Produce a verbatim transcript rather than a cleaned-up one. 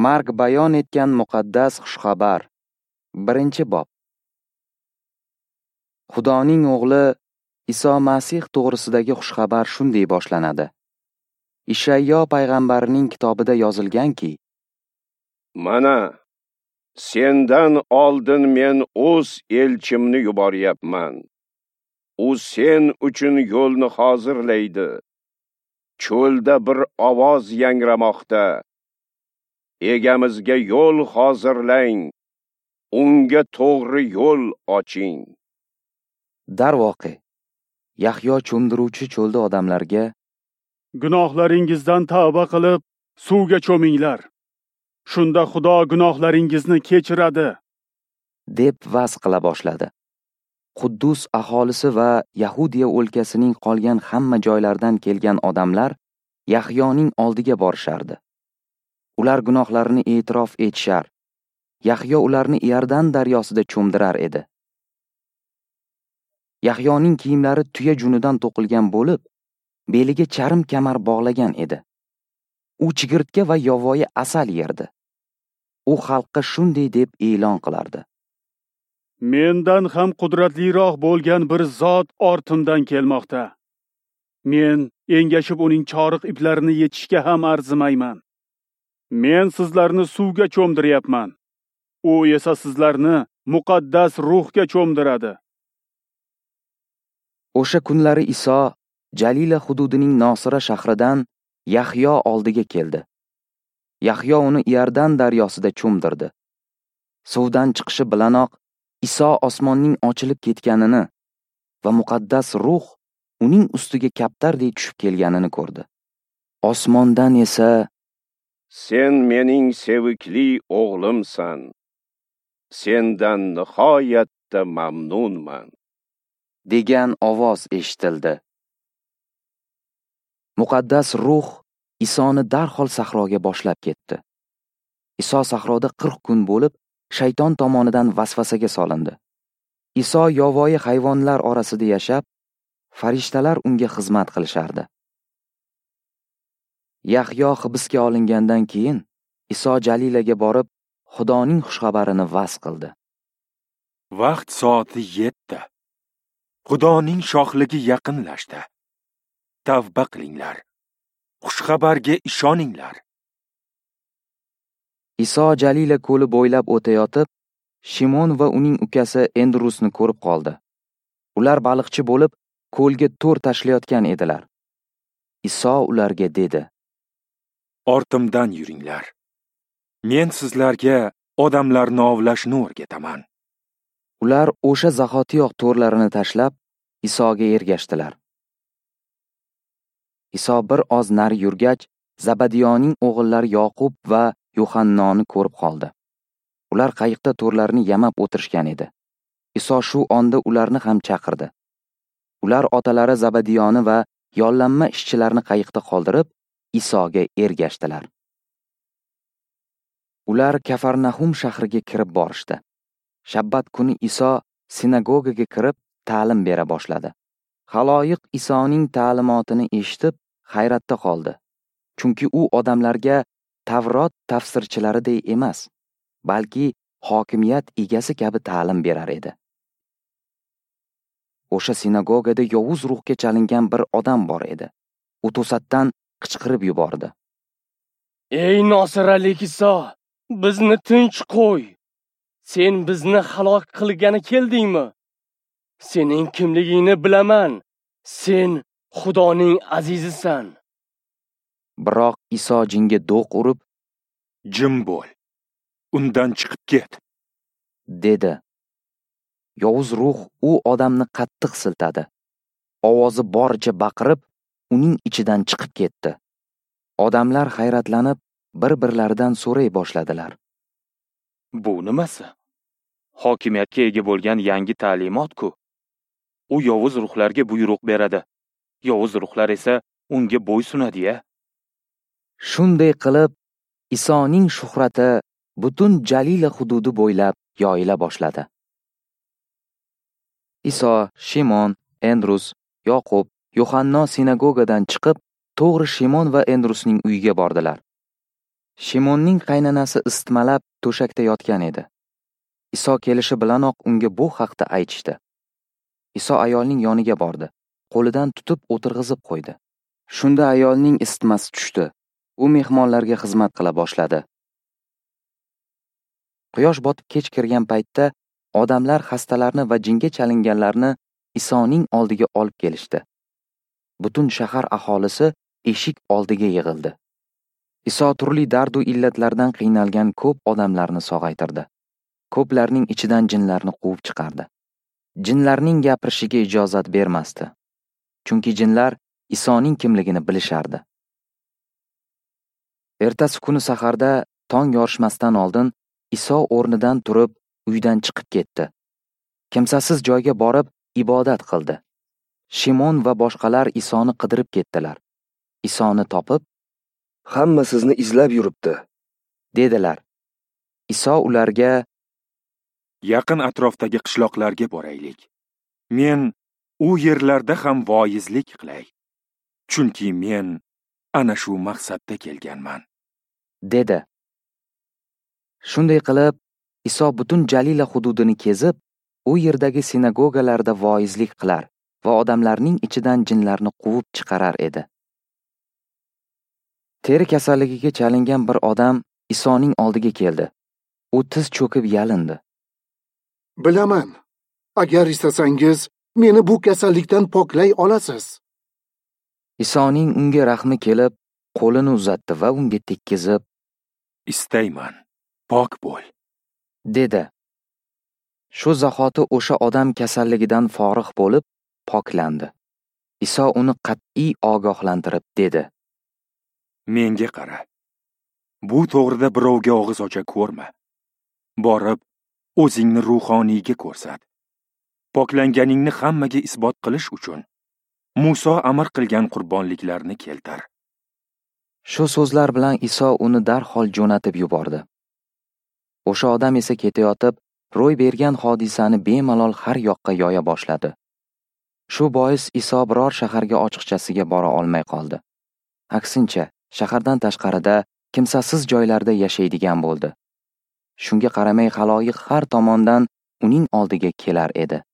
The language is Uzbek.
Mark bayon etgan muqaddas xushxabar. Birinchi bob. Xudoning o'g'li Iso Masih to'g'risidagi xushxabar shunday boshlanadi. Ishayyo payg'ambarining kitobida yozilganki: Mana, sendan oldin men o'z elchimni yuboryapman. U sen uchun yo'lni hozirlaydi. Cho'lda bir ovoz yangramoqda. Egamizga yo'l hozirlang. Unga to'g'ri yo'l oching. Darvoqe, Yahyo cho'mdiruvchi cho'lda odamlarga: gunohlaringizdan tavba qilib, suvga cho'minglar. Shunda Xudo gunohlaringizni kechiradi, deb va'z qila boshladi. Quddus aholisi va Yahudiya o'lkasining qolgan hamma joylardan kelgan odamlar Yahyoning oldiga borishardi. Ular gunohlarini e'tirof etishar. Yahyo ularni Iordan daryosida cho'mdirar edi. Yahyoning kiyimlari tuya junidan to'qilgan bo'lib, beliga charm kamar bog'lagan edi. U chigirtka va yovvoyi asal yerdi. U xalqqa shunday deb e'lon qilardi: mendan ham qudratliroq bo'lgan bir zot ortimdan kelmoqda. Men engashib uning choriq iplarini yechishga ham arzimayman. Men sizlarni suvga cho'mdiryapman. U esa sizlarni muqaddas ruhga cho'mdiradi. O'sha kunlari Iso Jalila hududining Nosira shahridan Yahyo oldiga keldi. Yahyo uni Iordan daryosida cho'mdirdi. Suvdan chiqishi bilanoq Iso osmonning ochilib ketganini va muqaddas ruh uning ustiga kaptardek tushib kelganini ko'rdi. Osmondan esa: Sen mening sevikli o'g'limsan. Sendan nihoyatda mamnunman, degan ovoz eshitildi. Muqaddas ruh Isoni darhol sahroga boshlab ketdi. Iso sahroda qirq kun bo'lib, shayton tomonidan vasvasaga solindi. Iso yovvoyi hayvonlar orasida yashab, farishtalar unga xizmat qilishardi. Yahyo hibsga olingandan keyin Iso Jalilaga borib, Xudoning xushxabarini va'z qildi. Vaqt soati yetdi. Xudoning shohligi yaqinlashdi. Tavba qilinglar. Xushxabarga ishoninglar. Iso Jalila ko'li bo'ylab o'tayotib, Shimon va uning ukasi Endrusni ko'rib qoldi. Ular baliqchi bo'lib, ko'lga to'r tashlayotgan edilar. Iso ularga dedi: Ortimdan yuringlar. Men sizlarga odamlarni ovlashni o'rgataman. Ular o'sha zahotiyoq to'rlarini tashlab, Isoga ergashdilar. Iso bir oz nari yurgach, Zabadiyoning o'g'illari Yoqub va Yohannoni ko'rib qoldi. Ular qayiqda to'rlarini yamab o'tirishgan edi. Iso shu onda ularni ham chaqirdi. Ular otalari Zabadiyoni va yollanma ishchilarni qayiqda qoldirib, Isoga ergashdilar. Ular Kafarnahum shahriga kirib borishdi. Shabbat kuni Iso sinagogaga kirib ta'lim bera boshladi. Xaloyiq Isoning ta'limotini eshitib hayratda qoldi. Chunki u odamlarga Tavrot tafsirchilariday emas, balki hokimiyat egasi kabi ta'lim berar edi. O'sha sinagogada yovuz ruhga chalingan bir odam bor edi. U to'satdan qichqirib yubordi: Ey Nosiralik Iso, bizni tinch qo'y. Sen bizni halok qilgani keldingmi? Sening kimligingni bilaman. Sen Xudoning azizisan. Biroq Iso jinga do'q urib: Jim bo'l. Undan chiqib ket, dedi. Yovuz ruh u odamni qattiq siltadi. Ovozi boricha baqirib, uning ichidan chiqib ketdi. Odamlar hayratlanib, bir-birlaridan so'ray boshladilar: Bu nimasi? Hokimiyatga ega bo'lgan yangi ta'limot-ku. U yovuz ruhlarga buyruq beradi. Yovuz ruhlar esa unga bo'ysunadi-ya. Shunday qilib, Isoning shuhrati butun Jalila hududi bo'ylab yoyila boshladi. Iso, Shimon, Endrus, Yoqub, Yohanno sinagogadan chiqib, to'g'ri Shimon va Endrusning uyiga bordilar. Shimonning qaynanasi isitmalab to'shakda yotgan edi. Iso kelishi bilanoq unga bu haqda aytishdi. Iso ayolning yoniga bordi. Qo'lidan tutib o'tirg'izib qo'ydi. Shunda ayolning isitmasi tushdi. U mehmonlarga xizmat qila boshladi. Quyosh botib kech kirgan paytda odamlar xastalarni va jinga chalinganlarni Isoning oldiga olib kelishdi. Butun shahar aholisi eshik oldiga yig'ildi. Iso turli dard va illatlardan qiynalgan ko'p odamlarni sog'aytirdi. Ko'plarning ichidan jinlarni quvib chiqardi. Jinlarning gapirishiga ijozat bermasdi. Chunki jinlar Isoning kimligini bilishardi. Ertasi kuni saharda tong yorishmasdan oldin Iso o'rnidan turib uydan chiqib ketdi. Kimsasiz joyga borib ibodat qildi. Shimon va boshqalar Isoni qidirib ketdilar. Isoni topib, "Hamma sizni izlab yuribdi", dedilar. Iso ularga, Yaqin atrofdagi qishloqlarga boraylik. Men u yerlarda ham voizlik qilay. Chunki men ana shu maqsadda kelganman, dedi. Shunday qilib, Iso butun Jalila hududini kezib, u yerdagi sinagogalarda voizlik qilar va odamlarning ichidan jinlarni quvib chiqarar edi. Teri kasalligiga chalingan bir odam Isoning oldiga keldi. U tiz cho'kib yalindi. "Bilaman. Agar istasangiz, meni bu kasallikdan poklay olasiz." Isoning unga rahmi kelib, qo'lini uzatdi va unga tekkizib, "Istayman, pok bo'l", dedi. Shu zahoti o'sha odam kasalligidan forig' bo'lib, poklandi. Iso uni qat'iy ogohlantirib dedi: "Menga qara. Bu to'g'rida birovga og'iz ocha ko'rma. Borib, o'zingni ruhoniyga ko'rsat. Poklanganingni hammaga isbot qilish uchun Muso amr qilgan qurbonliklarni keltir." Shu so'zlar bilan Iso uni darhol jo'natib yubordi. O'sha odam esa ketayotib, ro'y bergan hodisani bemalol har yoqqa yoya boshladi. Shu bois Iso biror shaharga ochiqchasiga bora olmay qoldi. Aksincha, shahardan tashqarida kimsasiz joylarda yashaydigan bo'ldi. Shunga qaramay xaloyiq har tomondan uning oldiga kelar edi.